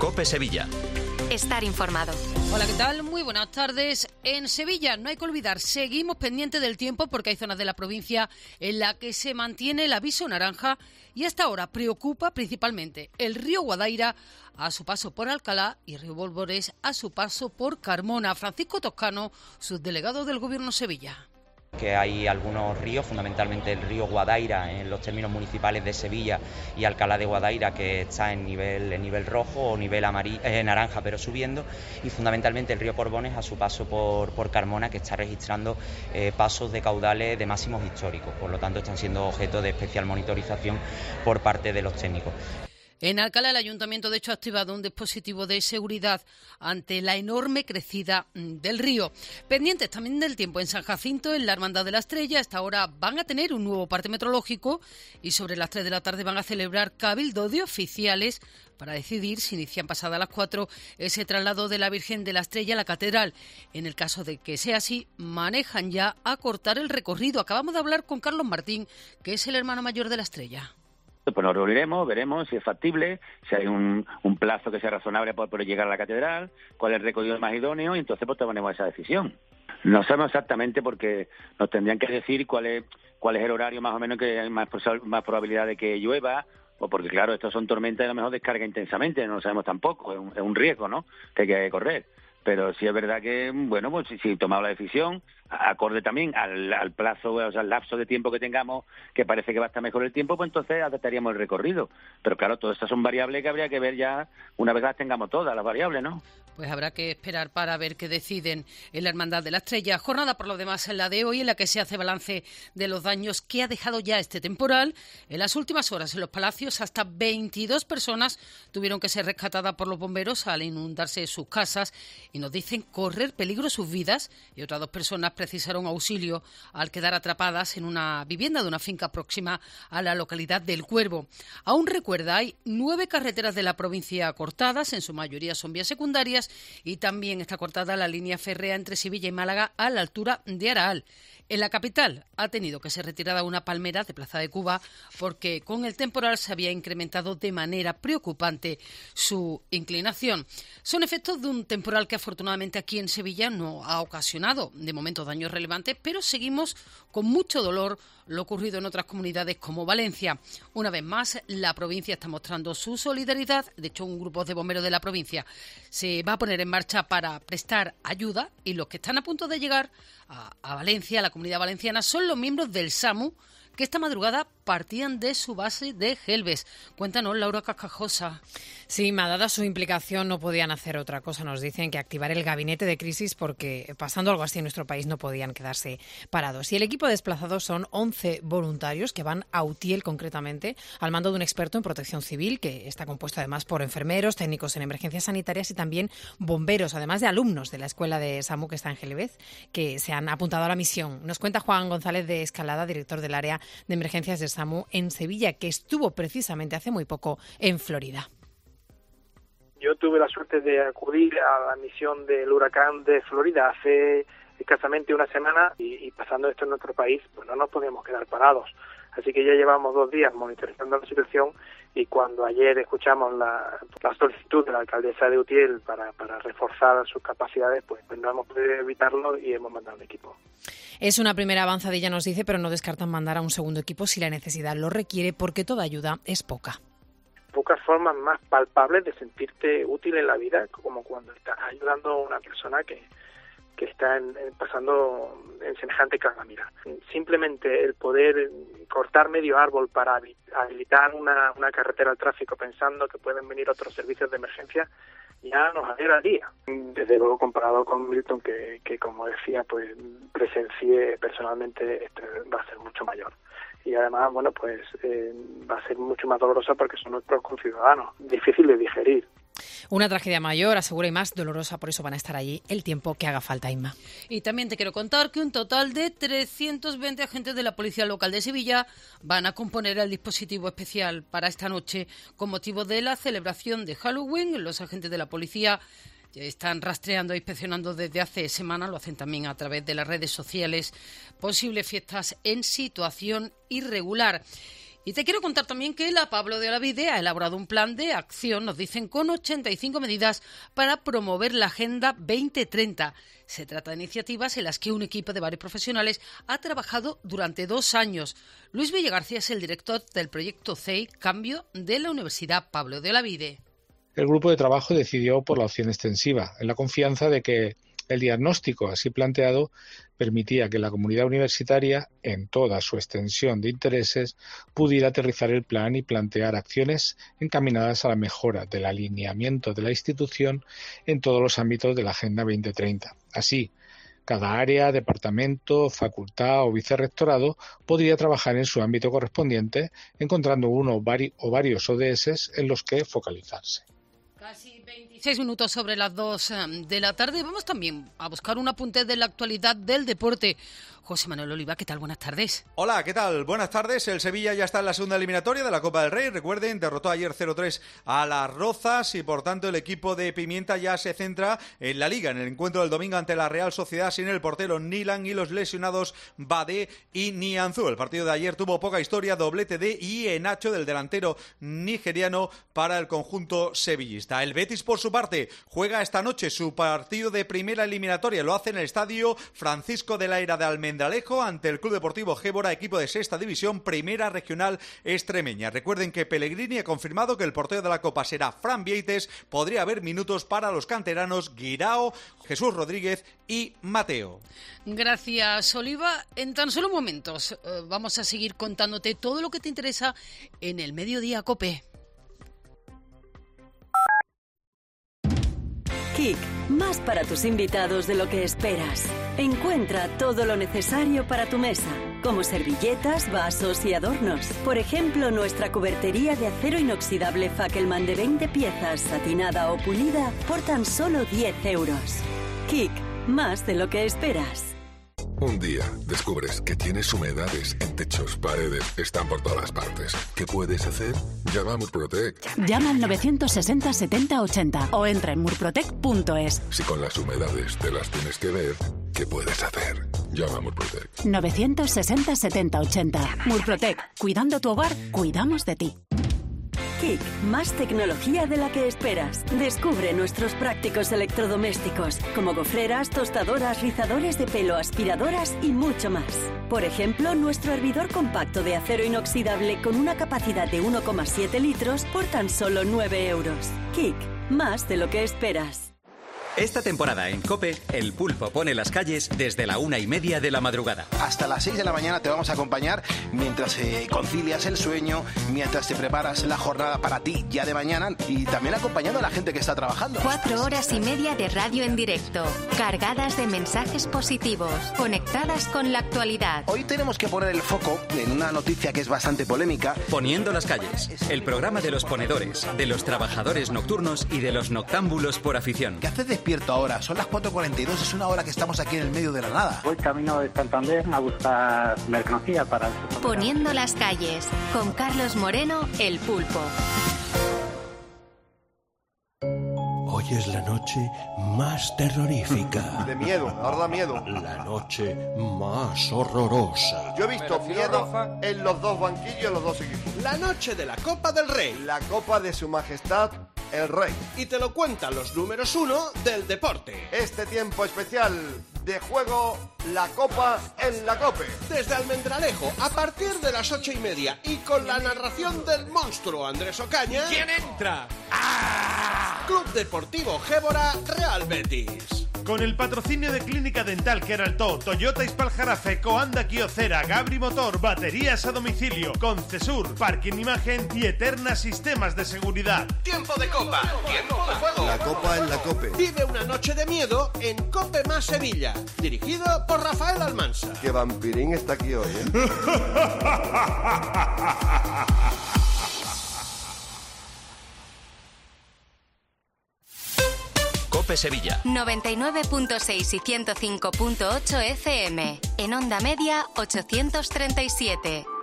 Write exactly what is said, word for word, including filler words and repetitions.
COPE Sevilla. Estar informado. Hola, ¿qué tal? Muy buenas tardes. En Sevilla, no hay que olvidar, seguimos pendientes del tiempo porque hay zonas de la provincia en la que se mantiene el aviso naranja y hasta ahora preocupa principalmente el río Guadaira a su paso por Alcalá y río Bolbores a su paso por Carmona. Francisco Toscano, subdelegado del Gobierno Sevilla. Que hay algunos ríos, fundamentalmente el río Guadaira en los términos municipales de Sevilla y Alcalá de Guadaira, que está en nivel, en nivel rojo o nivel amarillo, eh, naranja pero subiendo, y fundamentalmente el río Borbones a su paso por, por Carmona, que está registrando eh, pasos de caudales de máximos históricos, por lo tanto están siendo objeto de especial monitorización por parte de los técnicos. En Alcalá, el Ayuntamiento, de hecho, ha activado un dispositivo de seguridad ante la enorme crecida del río. Pendientes también del tiempo en San Jacinto, en la Hermandad de la Estrella. Hasta ahora van a tener un nuevo parte meteorológico y sobre las tres de la tarde van a celebrar cabildo de oficiales para decidir si inician pasadas las cuatro ese traslado de la Virgen de la Estrella a la Catedral. En el caso de que sea así, manejan ya a cortar el recorrido. Acabamos de hablar con Carlos Martín, que es el hermano mayor de la Estrella. Pues nos reuniremos, veremos si es factible, si hay un, un plazo que sea razonable para poder llegar a la catedral, cuál es el recorrido más idóneo, y entonces pues tomaremos esa decisión. No sabemos exactamente porque nos tendrían que decir cuál es cuál es el horario más o menos que hay más, más probabilidad de que llueva, o porque claro, estos son tormentas y a lo mejor descarga intensamente, no lo sabemos tampoco, es un, es un riesgo, ¿no?, que hay que correr. Pero sí es verdad que, bueno, pues si, si tomamos la decisión, acorde también al, al plazo, o sea, al lapso de tiempo que tengamos, que parece que va a estar mejor el tiempo, pues entonces adaptaríamos el recorrido. Pero claro, todas estas son variables que habría que ver ya una vez las tengamos todas, las variables, ¿no? Pues habrá que esperar para ver qué deciden en la Hermandad de la Estrella. Jornada, por lo demás, en la de hoy, en la que se hace balance de los daños que ha dejado ya este temporal. En las últimas horas, en los palacios, hasta veintidós personas tuvieron que ser rescatadas por los bomberos al inundarse sus casas y nos dicen correr peligro sus vidas, y otras dos personas precisaron auxilio al quedar atrapadas en una vivienda de una finca próxima a la localidad del Cuervo. Aún recuerda, hay nueve carreteras de la provincia cortadas, en su mayoría son vías secundarias, y también está cortada la línea férrea entre Sevilla y Málaga a la altura de Araal. En la capital ha tenido que ser retirada una palmera de Plaza de Cuba porque con el temporal se había incrementado de manera preocupante su inclinación. Son efectos de un temporal que afortunadamente aquí en Sevilla no ha ocasionado de momento daños relevantes, pero seguimos con mucho dolor lo ocurrido en otras comunidades como Valencia. Una vez más, la provincia está mostrando su solidaridad. De hecho, un grupo de bomberos de la provincia se va a poner en marcha para prestar ayuda, y los que están a punto de llegar a, a Valencia, a la Comunidad Valenciana, son los miembros del SAMU, que esta madrugada partían de su base de Gelbes. Cuéntanos, Laura Cascajosa. Sí, dada su implicación, no podían hacer otra cosa. Nos dicen que activar el gabinete de crisis porque, pasando algo así en nuestro país, no podían quedarse parados. Y el equipo desplazado son once voluntarios que van a Utiel, concretamente, al mando de un experto en protección civil, que está compuesto además por enfermeros, técnicos en emergencias sanitarias y también bomberos, además de alumnos de la escuela de SAMU que está en Gelbez, que se han apuntado a la misión. Nos cuenta Juan González de Escalada, director del área de emergencias de SAMU en Sevilla, que estuvo precisamente hace muy poco en Florida. Yo tuve la suerte de acudir a la misión del huracán de Florida hace escasamente una semana y, y pasando esto en nuestro país, pues no nos podíamos quedar parados. Así que ya llevamos dos días monitorizando la situación, y cuando ayer escuchamos la, la solicitud de la alcaldesa de Utiel para, para reforzar sus capacidades, pues, pues no hemos podido evitarlo y hemos mandado un equipo. Es una primera avanzadilla, nos dice, pero no descartan mandar a un segundo equipo si la necesidad lo requiere, porque toda ayuda es poca. Pocas formas más palpables de sentirte útil en la vida, como cuando estás ayudando a una persona que, que está en, en, pasando en semejante calamidad. Simplemente el poder cortar medio árbol para habilitar una, una carretera al tráfico pensando que pueden venir otros servicios de emergencia ya nos alegra el día. Desde luego, comparado con Milton, que, que como decía, pues presencié personalmente, este va a ser mucho mayor. Y además, bueno, pues eh, va a ser mucho más dolorosa porque son nuestros conciudadanos, difícil de digerir. Una tragedia mayor, asegura, y más dolorosa, por eso van a estar allí el tiempo que haga falta, Inma. Y también te quiero contar que un total de trescientos veinte agentes de la Policía Local de Sevilla van a componer el dispositivo especial para esta noche con motivo de la celebración de Halloween. Los agentes de la policía están rastreando e inspeccionando desde hace semanas, lo hacen también a través de las redes sociales, posibles fiestas en situación irregular. Y te quiero contar también que la Pablo de Olavide ha elaborado un plan de acción, nos dicen, con ochenta y cinco medidas para promover la Agenda veinte treinta. Se trata de iniciativas en las que un equipo de varios profesionales ha trabajado durante dos años. Luis Villagarcía es el director del proyecto C E I Cambio de la Universidad Pablo de Olavide. El grupo de trabajo decidió por la opción extensiva, en la confianza de que el diagnóstico así planteado permitía que la comunidad universitaria, en toda su extensión de intereses, pudiera aterrizar el plan y plantear acciones encaminadas a la mejora del alineamiento de la institución en todos los ámbitos de la Agenda veinte treinta. Así, cada área, departamento, facultad o vicerrectorado podría trabajar en su ámbito correspondiente, encontrando uno o varios O D S en los que focalizarse. Casi veintiséis minutos sobre las dos de la tarde. Vamos también a buscar un apunte de la actualidad del deporte. José Manuel Oliva, ¿qué tal? Buenas tardes. Hola, ¿qué tal? Buenas tardes. El Sevilla ya está en la segunda eliminatoria de la Copa del Rey. Recuerden, derrotó ayer cero tres a las Rozas y por tanto el equipo de Pimienta ya se centra en la Liga, en el encuentro del domingo ante la Real Sociedad sin el portero Nilan y los lesionados Badé y Nianzú. El partido de ayer tuvo poca historia, doblete de Iheanacho del delantero nigeriano para el conjunto sevillista. El Betis, por su parte, juega esta noche su partido de primera eliminatoria. Lo hace en el estadio Francisco de la Era de Almendralejo ante el Club Deportivo Gébora, equipo de sexta división, primera regional extremeña. Recuerden que Pellegrini ha confirmado que el portero de la Copa será Fran Vieites. Podría haber minutos para los canteranos Guirao, Jesús Rodríguez y Mateo. Gracias, Oliva. En tan solo momentos eh, vamos a seguir contándote todo lo que te interesa en el Mediodía COPE. Kik, más para tus invitados de lo que esperas. Encuentra todo lo necesario para tu mesa, como servilletas, vasos y adornos. Por ejemplo, nuestra cubertería de acero inoxidable Fackelman de veinte piezas, satinada o pulida, por tan solo diez euros. Kik, más de lo que esperas. Un día descubres que tienes humedades en techos, paredes, están por todas partes. ¿Qué puedes hacer? Llama a Murprotec. Llama al novecientos sesenta setenta ochenta o entra en murprotec punto es. Si con las humedades te las tienes que ver, ¿qué puedes hacer? Llama a Murprotec. novecientos sesenta setenta ochenta. Murprotec. Cuidando tu hogar, cuidamos de ti. Kik, más tecnología de la que esperas. Descubre nuestros prácticos electrodomésticos, como gofreras, tostadoras, rizadores de pelo, aspiradoras y mucho más. Por ejemplo, nuestro hervidor compacto de acero inoxidable con una capacidad de uno coma siete litros por tan solo nueve euros. Kik, más de lo que esperas. Esta temporada en COPE, el Pulpo pone las calles desde la una y media de la madrugada. Hasta las seis de la mañana te vamos a acompañar mientras eh, concilias el sueño, mientras te preparas la jornada para ti ya de mañana y también acompañando a la gente que está trabajando. Cuatro horas y media de radio en directo, cargadas de mensajes positivos, conectadas con la actualidad. Hoy tenemos que poner el foco en una noticia que es bastante polémica. Poniendo las calles, el programa de los ponedores, de los trabajadores nocturnos y de los noctámbulos por afición. ¿Qué haces despierto ahora? Son las cuatro cuarenta y dos, es una hora que estamos aquí en el medio de la nada. Voy camino de Santander a buscar mercancía para... Poniendo las calles, con Carlos Moreno, el Pulpo. Hoy es la noche más terrorífica. De miedo, ahora da miedo. La noche más horrorosa. Yo he visto miedo en los dos banquillos de los dos equipos. La noche de la Copa del Rey. La Copa de Su Majestad el Rey. Y te lo cuentan los números uno del deporte. Este tiempo especial de juego, la Copa en la COPE. Desde Almendralejo, a partir de las ocho y media y con la narración del monstruo Andrés Ocaña. ¿Quién entra? ¡Ah! Club Deportivo Gébora, Real Betis. Con el patrocinio de Clínica Dental Queraltó, Toyota Ispaljarafe, Coanda Kyocera, Gabri Motor, baterías a domicilio, Concesur, Parking Imagen y Eterna Sistemas de Seguridad. Tiempo de Copa, tiempo de juego. La Copa en la COPE. Vive una noche de miedo en Cope Más Sevilla, dirigido por Rafael Almansa. Que vampirín está aquí hoy, ¿eh? COPE Sevilla. noventa y nueve punto seis y ciento cinco punto ocho F M. En onda media, ochocientos treinta y siete.